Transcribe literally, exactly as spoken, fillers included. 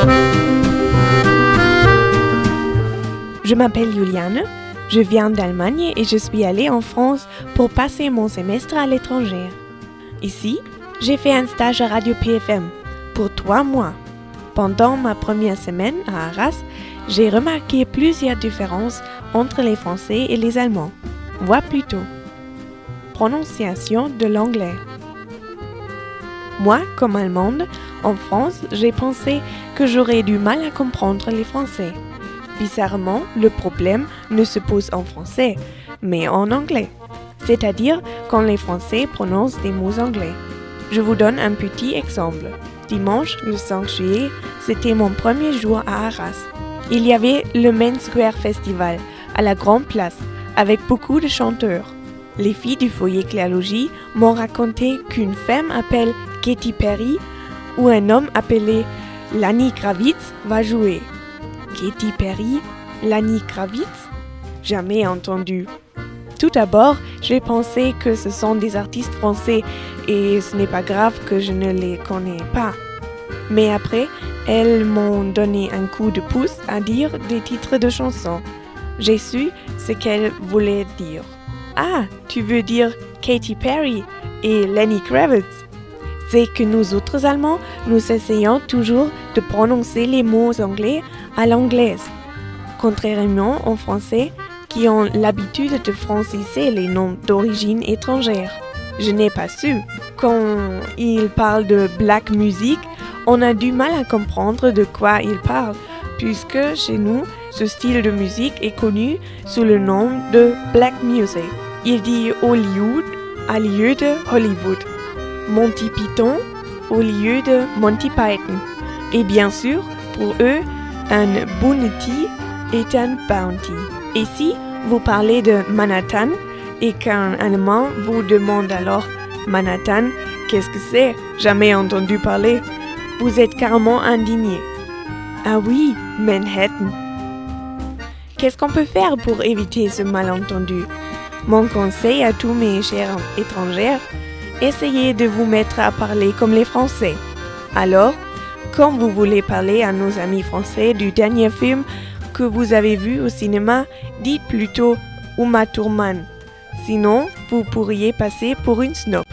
Je m'appelle Juliane, je viens d'Allemagne et je suis allée en France pour passer mon semestre à l'étranger. Ici, j'ai fait un stage à Radio P F M pour trois mois. Pendant ma première semaine à Arras, j'ai remarqué plusieurs différences entre les Français et les Allemands. Vois plutôt. Prononciation de l'anglais. Moi, comme Allemande, en France, j'ai pensé que j'aurais du mal à comprendre les Français. Bizarrement, le problème ne se pose en français, mais en anglais. C'est-à-dire quand les Français prononcent des mots anglais. Je vous donne un petit exemple. Dimanche, le cinq juillet, c'était mon premier jour à Arras. Il y avait le Main Square Festival à la Grande Place, avec beaucoup de chanteurs. Les filles du foyer Cléologie m'ont raconté qu'une femme appelée Katy Perry ou un homme appelé Lenny Kravitz va jouer. Katy Perry, Lenny Kravitz? Jamais entendu. Tout d'abord, j'ai pensé que ce sont des artistes français et ce n'est pas grave que je ne les connais pas. Mais après, elles m'ont donné un coup de pouce à dire des titres de chansons. J'ai su ce qu'elles voulaient dire. Ah, tu veux dire Katy Perry et Lenny Kravitz? C'est que nous autres Allemands, nous essayons toujours de prononcer les mots anglais à l'anglaise, contrairement aux Français qui ont l'habitude de franciser les noms d'origine étrangère. Je n'ai pas su. Quand ils parlent de black music, on a du mal à comprendre de quoi ils parlent, puisque chez nous, ce style de musique est connu sous le nom de black music. Il dit Hollywood au lieu de Hollywood, Monty Python au lieu de Monty Python. Et bien sûr, pour eux, un bounty est un bounty. Et si vous parlez de Manhattan et qu'un Allemand vous demande alors Manhattan, qu'est-ce que c'est? Jamais entendu parler. Vous êtes carrément indigné. Ah oui, Manhattan. Qu'est-ce qu'on peut faire pour éviter ce malentendu? Mon conseil à tous mes chers étrangers, essayez de vous mettre à parler comme les Français. Alors, quand vous voulez parler à nos amis français du dernier film que vous avez vu au cinéma, dites plutôt Uma Thurman. Sinon, vous pourriez passer pour une snob.